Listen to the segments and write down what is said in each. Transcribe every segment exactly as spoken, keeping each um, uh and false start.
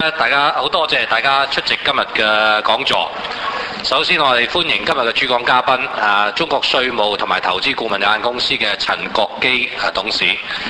大家好多謝大家出席今日嘅講座。首先我哋歡迎今日嘅主講嘉賓，啊，中國稅務同埋投資顧問有限公司嘅陳國基啊董事。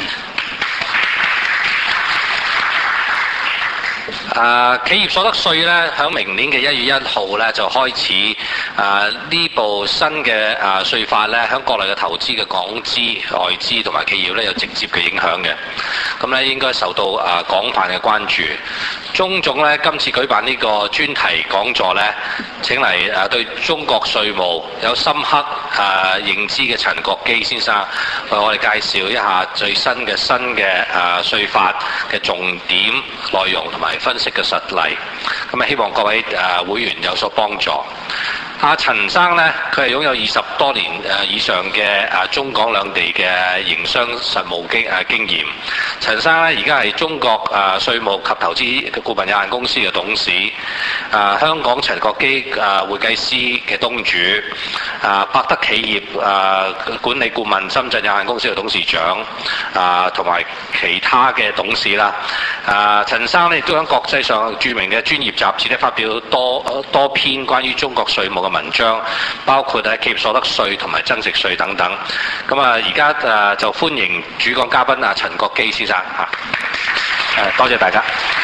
啊，企業所得稅咧，響明年嘅一月一號咧就開始啊呢部新嘅啊稅法咧，響國內嘅投資嘅港資、外資同埋企業咧有直接嘅影響嘅。咁咧應該受到啊廣泛嘅關注。鍾總咧今次舉辦呢個專題講座咧，請嚟誒對中國稅務有深刻誒認知嘅陳國基先生，為我哋介紹一下最新嘅新嘅誒稅法嘅重點內容同埋分析嘅實例。咁啊，希望各位誒會員有所幫助。阿陳生呢，佢係擁有二十多年誒以上嘅誒中港兩地嘅營商實務經誒經驗。陳生呢，而家係中國誒稅務及投資顧問有限公司嘅董事，誒香港陳國基誒會計師嘅東主，誒百德企業誒管理顧問深圳有限公司嘅董事長，誒同埋其他嘅董事啦。誒陳生呢，亦都喺國際上著名嘅專業雜誌咧發表多多篇關於中國稅務嘅文章，包括喺企業所得稅同埋增值稅等等。咁啊，而家誒就歡迎主講嘉賓啊陳國基先生嚇。誒，多謝大家。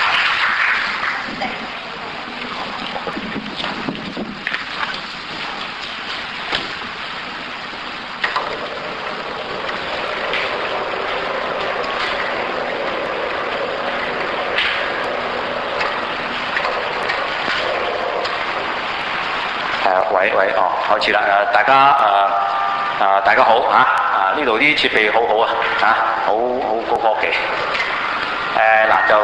喂喂，哦，開始啦！誒，大家誒誒、呃，大家好嚇！啊，呢度啲設備好好啊，嚇，好好高科技。誒、呃、嗱就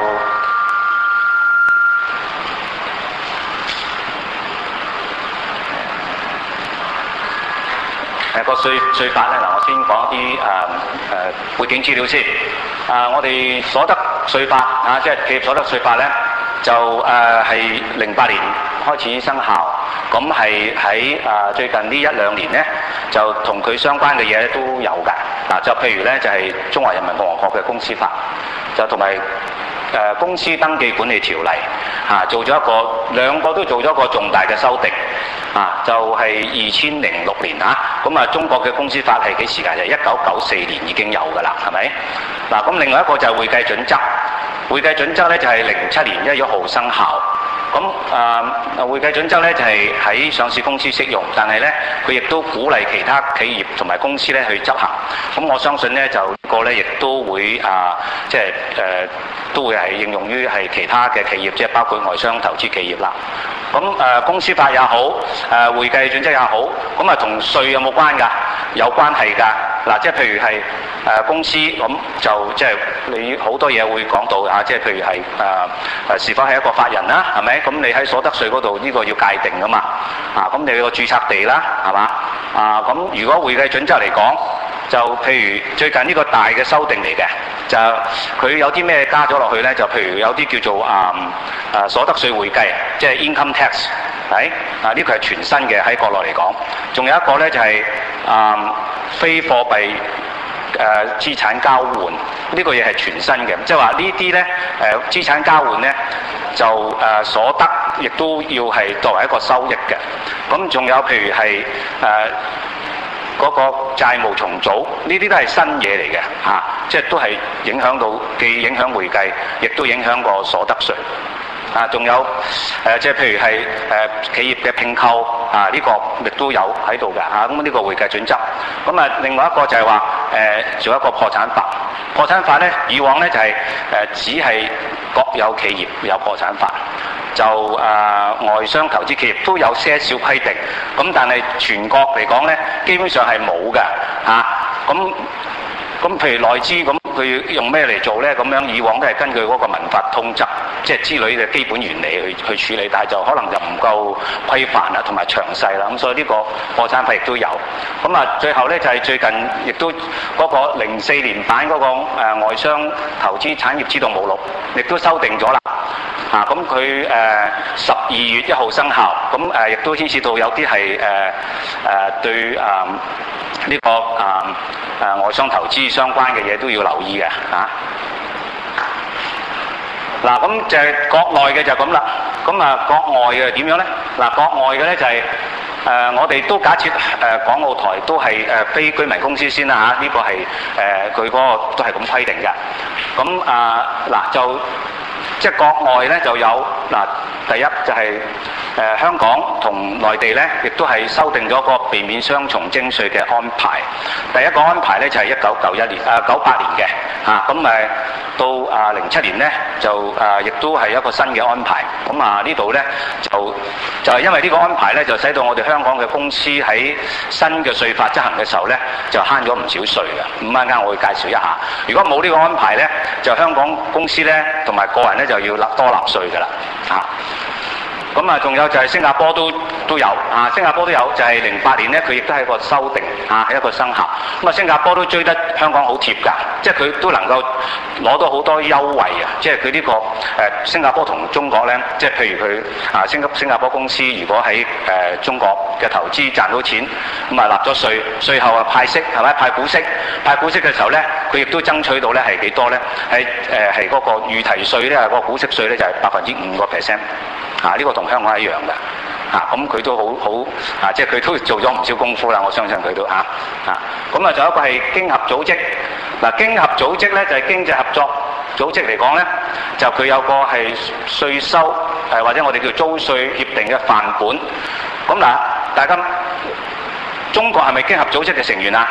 誒個稅稅法咧，嗱，我先講一啲誒誒背景資料先。啊，我哋所得稅法啊，即係企業所得稅法咧，就誒係零八年開始生效。咁係喺誒最近呢一兩年咧，就同佢相關嘅嘢都有㗎。嗱，就譬如咧，就係、是、中華人民共和國嘅公司法，就同埋誒公司登記管理條例，嚇、啊、做咗一個兩個都做咗一個重大嘅修訂，啊，就係二千零六年嚇。咁啊，中國嘅公司法係幾時㗎？就係一九九四年已經有㗎啦，係咪？嗱，咁另外一個就係會計準則，會計準則咧就係零七年一月一號生效。咁啊、呃，會計準則咧就係、是、喺上市公司適用，但係咧佢亦都鼓勵其他企業同埋公司咧去執行。咁我相信咧就呢個咧亦都會啊、呃，即係誒、呃、都會係應用於係其他嘅企業，即係包括外商投資企業啦。咁誒、呃、公司法也好，誒、呃、會計準則也好，咁啊同稅有冇關㗎？有關係㗎。嗱，即係譬如係誒、呃、公司咁就即係你好多嘢會講到嚇，即係譬如係誒誒是否係一個法人啦，係咪？咁你喺所得稅嗰度呢個要界定㗎嘛？啊，咁你個註冊地啦，係嘛？啊，咁如果會計準則嚟講，就譬如最近呢個大嘅修訂嚟嘅，就佢有啲咩加咗落去咧？就譬如有啲叫做啊啊所得稅會計，即係 income tax， 係啊，呢個係全新嘅喺國內嚟講。仲有一個咧就係、是、啊非貨幣誒資產交換，呢、這個嘢係全新嘅，即係話呢啲咧誒資產交換咧就誒、呃、所得亦都要係作為一個收益嘅。咁仲有譬如係誒。呃嗰個債務重組，呢啲都係新嘢嚟嘅嚇，即係都係影響到，既影響會計，亦都影響個所得稅。啊，仲有誒、呃，即係譬如係誒、呃、企業嘅併購啊，呢、這個亦都有喺度嘅嚇。咁、啊、呢、這個會計準則。咁啊，另外一個就係話誒，做、呃、一個破產法。破產法咧，以往咧就係、是、誒、呃，只係國有企業有破產法。就誒、呃、外商投資企業都有些少規定，咁但係全國嚟講咧，基本上係冇嘅嚇。咁、啊、咁譬如內資咁，佢用咩嚟做咧？咁樣以往都係根據嗰個民法通則，即係之類嘅基本原理去去處理，但係就可能就唔夠規範啦，同埋詳細啦。咁所以呢個破產法亦都有。咁啊，最後咧就係、是、最近亦都嗰個零四年版嗰、那個、呃、外商投資產業指導目錄，亦都修訂咗啦。啊，咁佢誒十二月一號生效，咁誒亦都牽涉到有啲係誒誒對誒呢、呃這個誒誒、呃、外商投資相關嘅嘢都要留意嘅嚇。 嗱，咁就係國內嘅就咁啦。咁啊，國外嘅點樣咧？嗱，國外嘅咧就係、是、誒、呃，我哋都假設誒、呃、港澳台都係誒、呃、非居民公司先啦嚇，呢、啊這個係誒佢嗰個都係咁規定嘅。咁啊嗱，就即係國外咧就有嗱、啊，第一就係、是。誒、呃、香港同內地咧，亦都係修訂咗個避免雙重徵稅嘅安排。第一個安排咧就係一九九一年誒九八年嘅嚇，咁、啊、誒到啊零七年咧就誒亦、啊、都係一個新嘅安排。咁啊呢度咧就就係、是、因為呢個安排咧，就使到我哋香港嘅公司喺新嘅稅法執行嘅時候咧，就慳咗唔少稅嘅。咁啱啱我會介紹一下。如果冇呢個安排咧，就香港公司咧同埋個人咧就要納多納稅㗎啦嚇。咁啊，仲有就係新加坡都都有啊，新加坡都有，就係零八年咧，佢亦都係一個修訂啊，係一個生效。咁啊，新加坡都追得香港好貼㗎，即係佢都能夠攞到好多優惠啊！即係佢呢個誒、呃、新加坡同中國咧，即係譬如佢啊，新加新加坡公司如果喺誒、呃、中國嘅投資賺到錢，咁啊納咗稅，稅後啊派息係咪派股息？派股息嘅時候咧，佢亦都爭取到咧係幾多咧？係誒係嗰個預提稅咧，嗰個股息稅咧就係百分之五個 percent。啊！呢、這個同香港一樣嘅，嚇咁佢都好好啊，即係佢都做咗唔少功夫啦。我相信佢都嚇嚇。咁啊，仲有一個係經合組織。嗱、啊，經合組織咧就係、是、經濟合作組織嚟講咧，就佢有個係稅收誒、呃、或者我哋叫租稅協定嘅範本。咁嗱、啊，大家中國係咪經合組織嘅成員啊？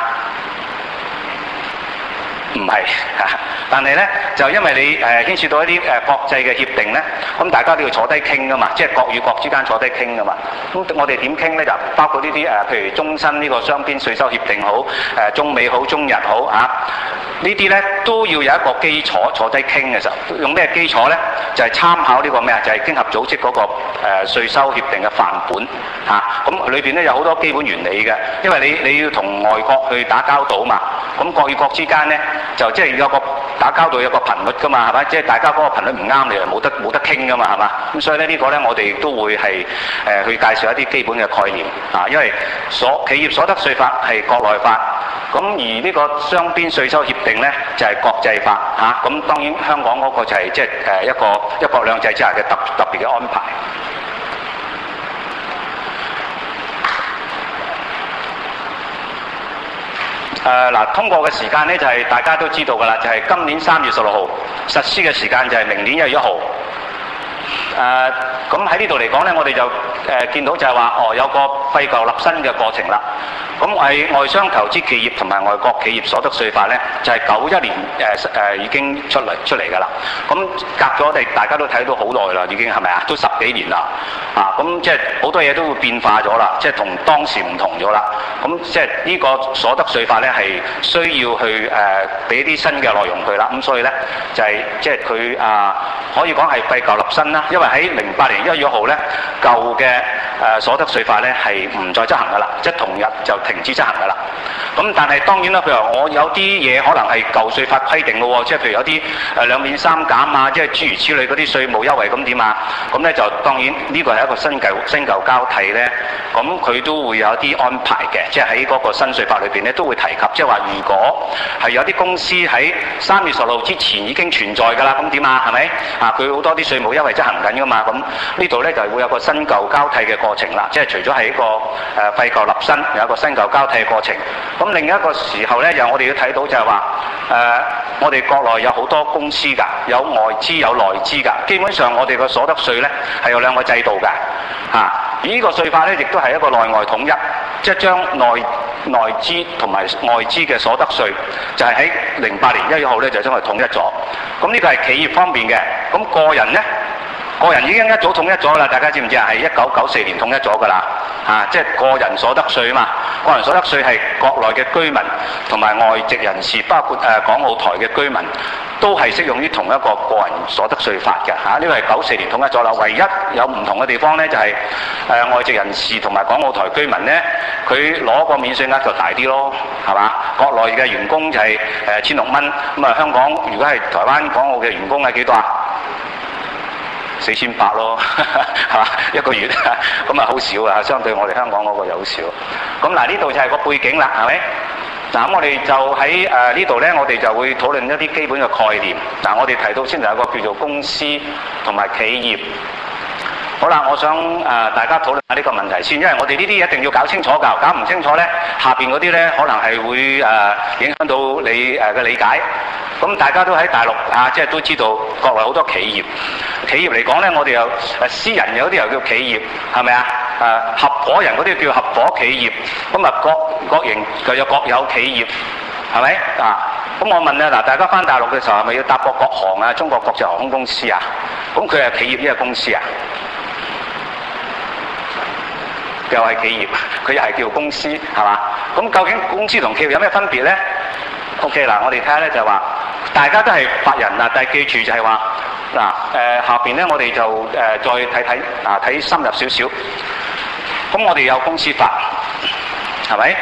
唔係，但係咧就因為你誒、呃、牽涉到一啲誒、呃、國際嘅協定咧，咁大家都要坐低傾噶嘛，即係國與國之間坐低傾噶嘛。咁我哋點傾咧？就包括呢啲誒，譬如中新呢個雙邊稅收協定好，誒、呃、中美好、中日好啊，呢啲咧都要有一個基礎坐低傾嘅時候，用咩基礎咧？就係、是、參考呢個咩啊？就係、是、經合組織嗰、那個誒、呃、稅收協定嘅範本嚇。咁裏邊咧有好多基本原理嘅，因為你你要同外國去打交道嘛。咁國與國之間咧，就即係有個打交道有個頻率噶嘛，係咪？即係大家嗰個頻率唔啱，你就冇得冇得傾噶嘛，係嘛？咁所以咧呢個咧，我哋都會係誒、呃、去介紹一啲基本嘅概念啊，因為所企業所得稅法係國內法，咁而呢個雙邊稅收協定咧就係、是、國際法嚇。咁、啊、當然香港嗰個就係即係誒一個一國兩制之下嘅特特別嘅安排。誒嗱、呃，通過嘅時間咧就係、是、大家都知道㗎啦，就係、是、今年三月十六號，實施嘅時間就係明年一月一號。誒咁喺呢度嚟講咧，我哋就誒、呃、見到就係話，哦有個廢舊立新嘅過程啦。咁係外商投資企業同埋外國企業所得稅法咧，就係九一年誒誒、呃、已經出嚟出嚟㗎啦。咁隔咗我哋大家都睇到好耐啦，已經係咪啊？都十幾年啦。啊，咁即係好多嘢都會變化咗啦，即係同當時唔同咗啦。咁即係呢個所得稅法咧係需要去誒俾啲新嘅內容佢啦。咁所以咧就係即係佢啊可以講係廢舊立新啦。因為喺零八年一月一號咧，舊嘅誒所得稅法咧係唔再執行㗎啦，即係同日就停止執行㗎啦。咁但係當然啦，譬如話我有啲嘢可能係舊稅法規定嘅喎，即係譬如有啲誒兩免三減啊，即係諸如此類嗰啲稅務優惠咁點啊？咁咧就當然呢個係一個新舊新舊交替咧，咁佢都會有啲安排嘅，即係喺嗰個新稅法裏邊咧都會提及，即係話如果係有啲公司喺三月十六號之前已經存在㗎啦，咁點啊？係咪啊？佢好多啲稅務優惠執行緊㗎嘛，咁呢度咧就會有個新舊交替嘅過程啦，即係除咗係一個誒廢舊立新，有一個新舊交替嘅過程。咁另一個時候咧，又我哋要睇到就係話誒，我哋國內有好多公司㗎，有外資有內資㗎，基本上我哋個所得稅咧係有兩個制度㗎嚇。而呢個稅法咧亦都係一個內外統一，即係將內內資同埋外資嘅所得稅就係喺零八年一月號咧就將佢統一咗。咁呢個係企業方面嘅，咁個人咧。個人已經一早統一咗啦，大家知唔知啊？係一九九四年統一咗㗎啦，啊，即係個人所得稅嘛。個人所得稅係國內嘅居民同埋外籍人士，包括誒、呃、港澳台嘅居民，都係適用於同一個個人所得稅法嘅嚇。呢個係九四年統一咗啦。唯一有唔同嘅地方咧，就係、是、誒、呃、外籍人士同埋港澳台居民咧，佢攞個免稅額就大啲咯，係嘛？國內嘅員工就係誒千六蚊，咁啊香港如果係台灣、港澳嘅員工係幾多啊？四千八咯，係嘛？一個月咁啊，好少啊！相對我哋香港嗰個又好少。咁嗱，呢度就係個背景啦，係咪？ 嗱，咁我哋就喺誒呢度咧，我哋就會討論一啲基本嘅概念。嗱，我哋提到先有一個叫做公司同埋企業。好啦，我想誒、呃、大家討論下呢個問題先，因為我哋呢啲一定要搞清楚㗎，搞唔清楚咧，下邊嗰啲咧可能係會誒、呃、影響到你誒嘅、呃、理解。咁大家都喺大陸啊，即係都知道國內好多企業。企業嚟講咧，我哋有誒私人有啲又叫企業，係咪啊？誒合夥人嗰啲叫合夥企業。咁啊國國營就有國有企業，係咪啊？咁我問啊，嗱，大家翻大陸嘅時候係咪要搭過國航啊、中國國際航空公司啊？咁佢係企業，呢個公司啊？又係企業，佢又係叫公司，係嘛？咁究竟公司同企業有咩分別咧 ？OK 嗱，我哋睇下咧就係話，大家都係法人啊，但係記住就係話嗱誒下邊咧，我哋就誒、呃、再睇睇啊，睇深入少少。咁我哋有公司法，係咪？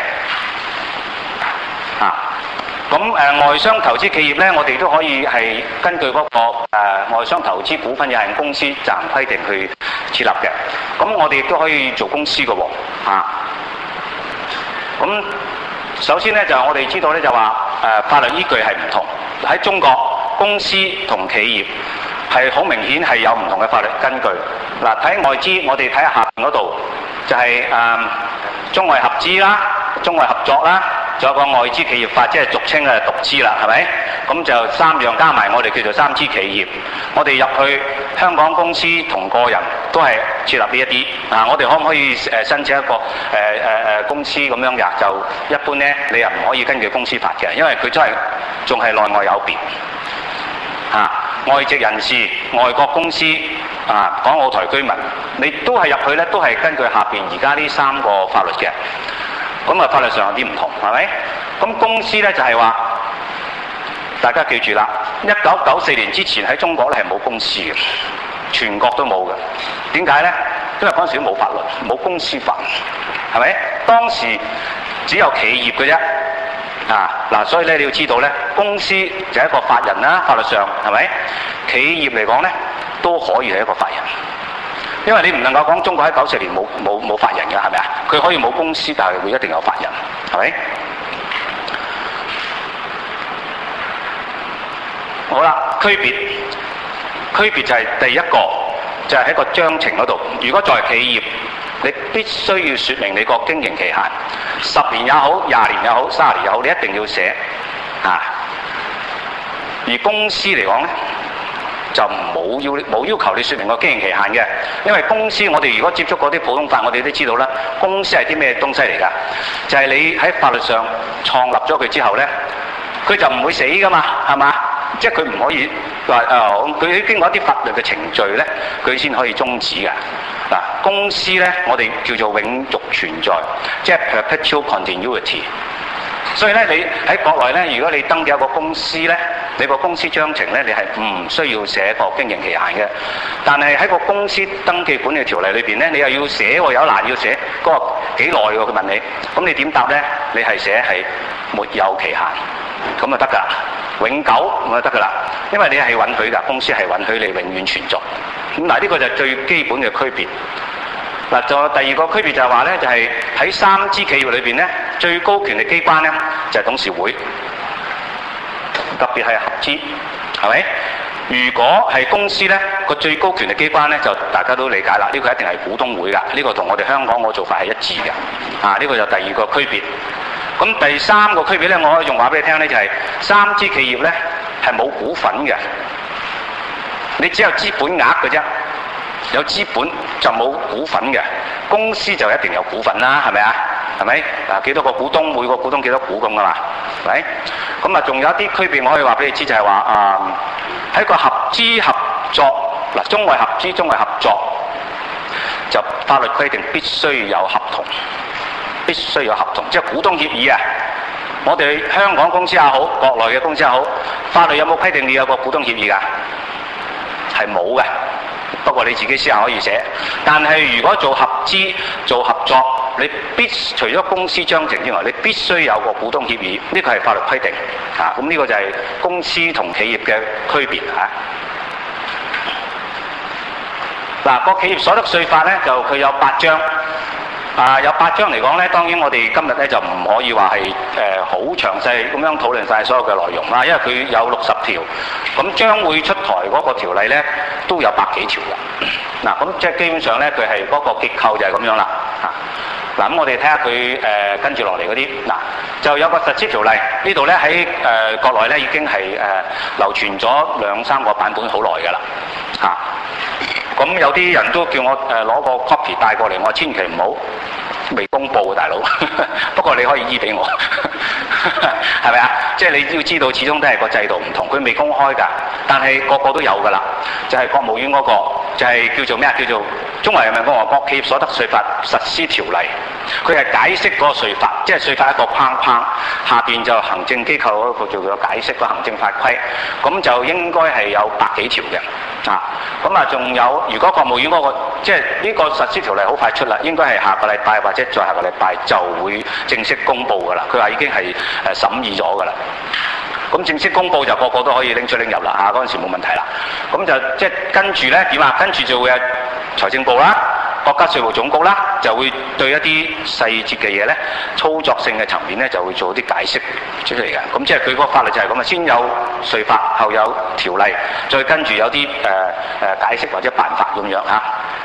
啊，咁誒、呃、外商投資企業咧，我哋都可以係根據嗰、那個、呃、外商投資股份有限公司責任規定去設立嘅。咁我哋亦都可以做公司嘅喎，啊，咁首先咧就我哋知道咧就話誒、呃、法律依據係唔同，喺中國公司同企業係好明顯係有唔同嘅法律根據。嗱、啊，睇外資，我哋睇下下邊嗰度就係、是、誒、呃、中外合資啦、中外合作啦，仲有個外資企業法，即係俗稱嘅獨資啦，係咪？咁就三樣加埋，我哋叫做三資企業。我哋入去香港公司同個人都係設立呢一啲啊。我哋可唔可以誒申請一個誒誒誒公司咁樣㗎？就一般咧，你又唔可以根據公司法嘅，因為佢真係仲係內外有別啊。外籍人士、外國公司啊、港澳台居民，你都係入去咧，都係根據下邊而家呢三個法律嘅。咁啊，法律上有啲唔同，係咪？咁公司咧就係話，大家記住啦，一九九四年之前喺中國咧係冇公司嘅，全國都冇嘅。點解咧？因為嗰陣時都冇法律，冇公司法，係咪？當時只有企業嘅啫。啊，嗱，所以咧你要知道咧，公司就係一個法人啦，法律上係咪？企業嚟講咧都可以係一個法人。因為你唔能夠講中國喺九四年冇冇冇法人嘅，係咪啊？佢可以冇公司，但係會一定有法人，係咪？好啦，區別區別就係第一個，就係喺個章程嗰度。如果作為企業，你必須要説明你個經營期限，十年也好，廿年也好，三十年也好，你一定要寫啊。而公司嚟講咧，就冇要冇要求你説明個經營期限嘅，因為公司我哋如果接觸嗰啲普通法，我哋都知道啦，公司係啲咩東西嚟㗎？就係、是、你喺法律上創立咗佢之後咧，佢就唔會死㗎嘛，係嘛？即係佢唔可以話誒，佢、呃、經過一啲法律嘅程序咧，佢先可以終止㗎。嗱，公司咧，我哋叫做永續存在，即係 perpetual continuity。所以咧，你喺國內咧，如果你登記一個公司咧，你個公司章程咧，你係唔需要寫個經營期限嘅。但係喺個公司登記管理條例裏邊咧，你又要寫喎，有欄要寫嗰個幾耐喎？佢問你，咁你點答咧？你係寫係沒有期限，咁就得㗎，永久咁就得㗎啦。因為你係允許㗎，公司係允許你永遠存在。咁嗱，呢個就係最基本嘅區別。嗱，仲有第二個區別就係話咧，就係喺三資企業裏邊咧，最高權力機關咧就係董事會，特別係合資，係咪？如果係公司咧，個最高權力機關咧就大家都理解啦，呢個一定係股東會㗎，呢個同我哋香港個做法係一致嘅。啊，呢個就第二個區別。咁第三個區別咧，我可以用話俾你聽咧，就係三資企業咧係冇股份嘅，你只有資本額嘅啫。有資本就冇股份嘅，公司就一定有股份啦，係咪啊？係咪？嗱，幾多個股東，每個股東幾多股咁噶嘛？係咪？咁啊，仲有一啲區別，我可以話俾你知，就係話啊，喺個合資合作嗱，中外合資、中外合作就法律規定必須有合同，必須有合同，即係股東協議啊！我哋香港公司也好，國內嘅公司也好，法律有冇規定你有個股東協議㗎？係冇嘅。不過你自己私下可以寫，但係如果做合資、做合作，你必除咗公司章程之外，你必須有個股東協議，呢個係法律規定啊。咁呢個就係公司同企業嘅區別嚇。嗱、啊，個企業所得稅法咧，就佢有八章， 啊，有八章嚟講咧，當然我哋今日咧就唔可以話係誒好詳細咁樣討論晒所有嘅內容啦，因為佢有六十條，咁將會出台嗰個條例咧都有百幾條嘅。嗱，咁即係基本上咧，佢係嗰個結構就係咁樣啦。嚇，嗱咁我哋睇下佢誒跟住落嚟嗰啲，嗱就有個實施條例，呢度咧喺誒國內咧已經係誒流傳咗兩三個版本好耐㗎啦。嚇，咁有啲人都叫我誒攞個 copy 帶過嚟，我千祈唔好未公佈，大佬。不過你可以醫俾我，係咪啊？即係你要知道，始終都係個制度唔同，佢未公開㗎，但係個個都有㗎啦。就係、是、國務院嗰、那個，就係、是、叫做咩啊？叫做《中華人民共和國企業所得稅法實施條例》。佢係解釋嗰個稅法，即係稅法一個框框，下邊就行政機構嗰個叫做解釋個行政法規，咁就應該係有百幾條嘅。啊，咁啊仲有，如果國務院嗰、那個即係呢個實施條例好快出啦，應該係下個禮拜或者再下個禮拜就會正式公佈㗎啦。佢話已經係誒審議咗㗎啦。咁正式公佈就個個都可以拎出拎入啦，嚇嗰陣時冇問題啦。咁就即係跟住咧點啊？跟住就會有財政部啦、國家稅務總局啦，就會對一啲細節嘅嘢咧、操作性嘅層面咧，就會做啲解釋出嚟嘅。咁即係佢嗰個法律就係咁啊，先有稅法，後有條例，再跟住有啲誒誒解釋或者辦法咁樣嚇。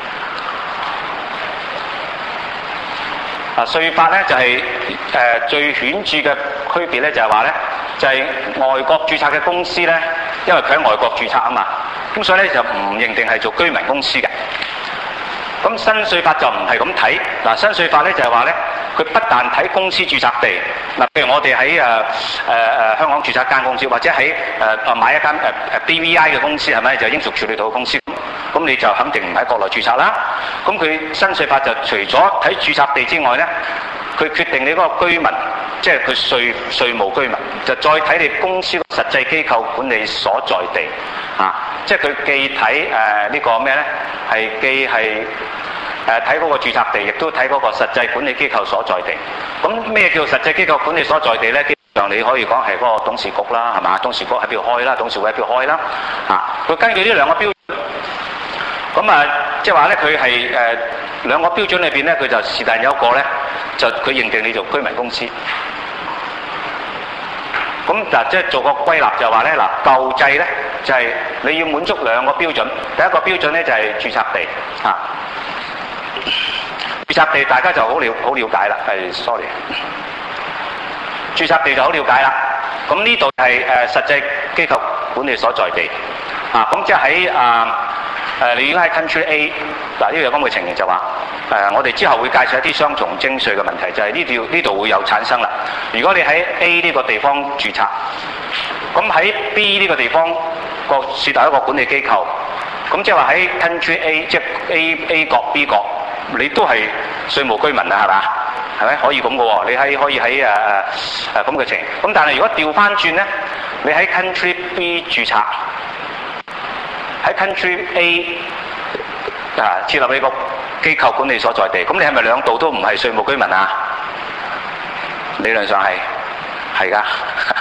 啊，稅法咧就係、是、誒、呃、最顯著嘅區別咧，就係話咧，就係、是、外國註冊嘅公司咧，因為佢喺外國註冊啊嘛，咁所以咧就唔認定係做居民公司嘅。咁新稅法就唔係咁睇，嗱新稅法咧就係話咧，佢不但睇公司註冊地，嗱譬如我哋喺誒誒誒香港註冊一間公司，或者喺誒誒買一間誒誒 B V I 嘅公司係咪就應屬處理到公司？咁你就肯定唔喺國內註冊啦。咁佢新稅法就除咗睇註冊地之外咧，佢決定你嗰個居民，即係佢稅稅務居民，就再睇你公司實際機構管理所在地，啊，即係佢既睇誒呢個咩咧，係既係誒睇嗰個註冊地，亦都睇嗰個實際管理機構所在地。咁咩叫實際機構管理所在地咧？基本上你可以講係嗰個董事局啦，係嘛？董事局喺邊度開啦？董事會喺邊度開啦？啊，佢根據呢兩個標準。咁啊，即係話咧，佢係誒兩個標準裏邊咧，佢就是但有一個咧，就佢認定你做居民公司。咁嗱，即係做個歸納就話咧，嗱舊制咧就係、是、你要滿足兩個標準。第一個標準咧就係、是、註冊地啊，註冊地大家就好了好了解啦。係 sorry， 註冊地就好了解啦。咁呢度係誒實際機構管理所在地啊。咁即係喺啊。誒、呃，你應該喺 Country A 嗱，呢度有咁嘅情形就話誒、呃，我哋之後會介紹一啲雙重徵稅嘅問題，就係呢度呢度會有產生啦。如果你喺 A 呢個地方註冊，咁喺 B 呢個地方個設立一個管理機構，咁即係話喺 Country A 即係 A A 國 B 國，你都係稅務居民啊，係嘛？係咪可以咁嘅喎？你喺可以喺誒誒誒咁嘅情形。咁但係如果調翻轉咧，你喺 Country B 註冊。喺 Country A 啊設立你個機構管理所在地，咁你係咪兩度都唔係稅務居民啊？理論上係係㗎，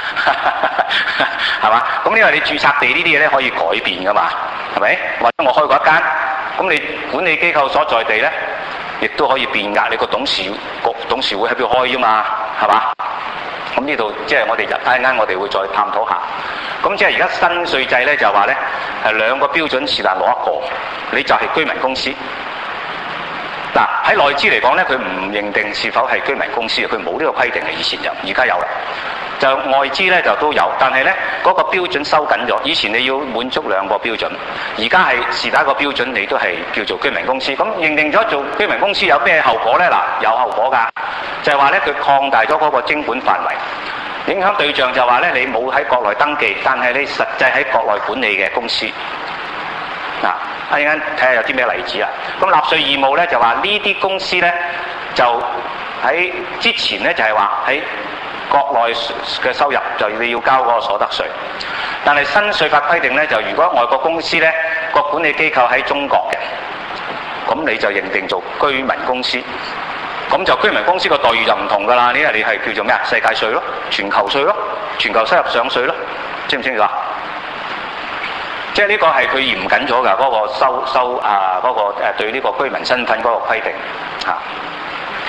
係嘛？咁因為你註冊地呢啲嘢咧可以改變㗎嘛，係咪？或者我開過一間，咁你管理機構所在地咧，亦都可以變㗎。你個董事局董事會喺邊度開啫嘛，係嘛？咁呢度即係我哋一陣間我哋會再探討下。咁即係而家新稅制咧就話咧係兩個標準是但攞一個，你就係居民公司。嗱喺內資嚟講咧，佢唔認定是否係居民公司，佢冇呢個規定嘅，以前有，而家有啦。就外資咧就都有，但係咧嗰個標準收緊咗。以前你要滿足兩個標準，而家係是但一個標準，你都係叫做居民公司。咁認定咗做居民公司有咩後果咧？嗱，有後果㗎，就係話咧佢擴大咗嗰個徵管範圍，影響對象就話咧你冇喺國內登記，但係你實際喺國內管理嘅公司。嗱，一陣間睇下有啲咩例子啊？咁納稅義務咧就話呢啲公司咧就喺之前咧就係話喺國內嘅收入就你要交嗰個所得稅，但係新稅法規定咧，就如果外國公司咧個管理機構喺中國嘅，咁你就認定做居民公司，咁就居民公司個待遇就唔同㗎啦。呢個你係叫做咩啊？世界稅咯，全球稅咯，全球收入上稅咯，清唔清楚啊？即係呢個係佢嚴謹咗㗎，嗰個收收啊嗰個誒對呢個居民身份嗰個規定嚇。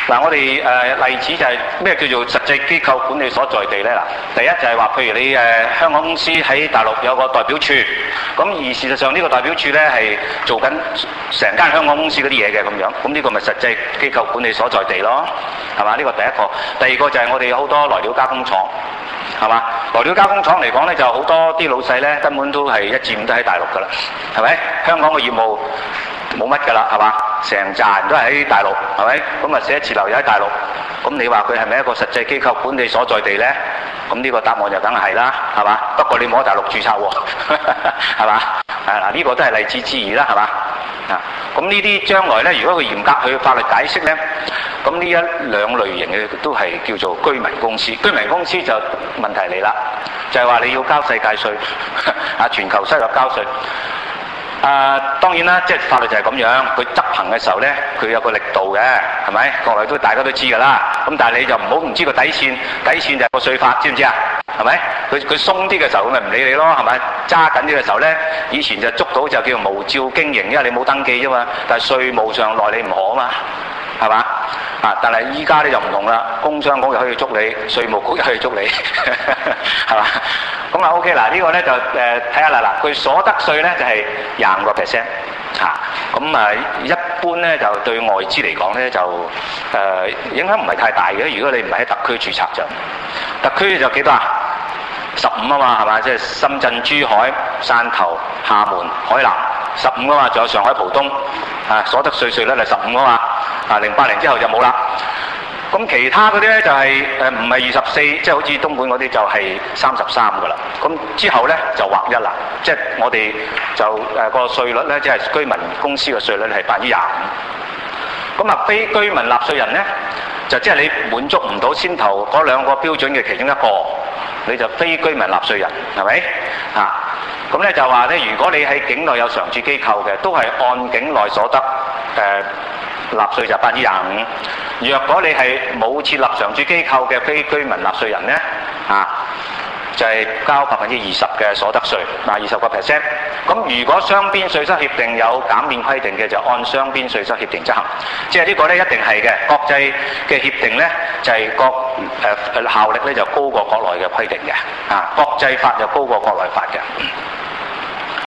嗱，我哋誒、呃、例子就係咩叫做實際機構管理所在地咧？嗱，第一就係話，譬如你誒、呃、香港公司喺大陸有個代表處，咁而事實上呢個代表處咧係做緊成間香港公司嗰啲嘢嘅咁樣，咁呢個咪實際機構管理所在地咯，係嘛？呢個第一個。第二個就係我哋有好多來料加工廠，係嘛？來料加工廠嚟講咧，就好多啲老細咧根本都係一至五都喺大陸㗎啦，係咪？香港嘅業務冇乜㗎啦，係嘛？成扎人都係喺大陸，係咪？咁啊寫字樓又喺大陸，咁你話佢係咪一個實際機構管理所在地咧？咁呢個答案就梗係啦，係嘛？不過你冇喺大陸註冊喎，係嘛？啊嗱，呢個都係例子之二啦，係嘛？啊，咁呢啲將來咧，如果佢嚴格去法律解釋咧，咁呢一兩類型嘅都係叫做居民公司。居民公司就問題嚟啦，就係話你要交世界稅，啊全球收入交稅。啊，當然啦，即係法律就係咁樣，佢執行嘅時候咧，佢有個力度嘅，係咪？國內都大家都知㗎啦。咁但係你就唔好唔知個底線，底線就係個稅法，知唔知啊？係咪？佢佢鬆啲嘅時候，佢咪唔理你咯，係咪？揸緊啲嘅時候咧，以前就捉到就叫做無照經營，因為你冇登記啫嘛。但係稅務上內你唔可啊嘛，係嘛？啊！但係依家咧就唔同啦，工商局又可以捉你，稅務局又可以捉你，係嘛？咁啊 OK 嗱，呢個咧就誒睇下啦嗱，佢所得稅咧就係廿五個 percent 嚇，咁啊一般咧就對外資嚟講咧就誒、呃、影響唔係太大嘅，如果你唔係喺特區註冊就，特區就幾多啊？十五啊嘛係嘛？即係深圳、珠海、汕頭、廈門、海南十五啊嘛，仲有上海浦東啊，所得稅稅率係十五啊嘛，啊零八年之後就冇啦。咁其他嗰啲咧就係誒唔係二十四，即係好似東莞嗰啲就係三十三噶啦。咁之後咧就劃一啦，即係我哋就誒個稅率咧，即係居民公司嘅稅率係百分之廿五。咁啊，非居民納稅人咧，就即係你滿足唔到先頭嗰兩個標準嘅其中一個，你就非居民納稅人，係咪？啊，咁咧就話咧，如果你喺境內有常駐機構嘅，都係按境內所得誒。呃納稅就百分之廿五。若果你係冇設立常駐機構嘅非居民納稅人咧，啊，就係、是、交百分之二十嘅所得稅，嗱二十個 percent。咁如果雙邊稅收協定有減免規定嘅，就按雙邊稅收協定執行。即係呢個咧一定係嘅，國際嘅協定咧就係、是、國誒誒、呃、效力咧就高過國內嘅規定嘅，啊國際法就高過國內法嘅。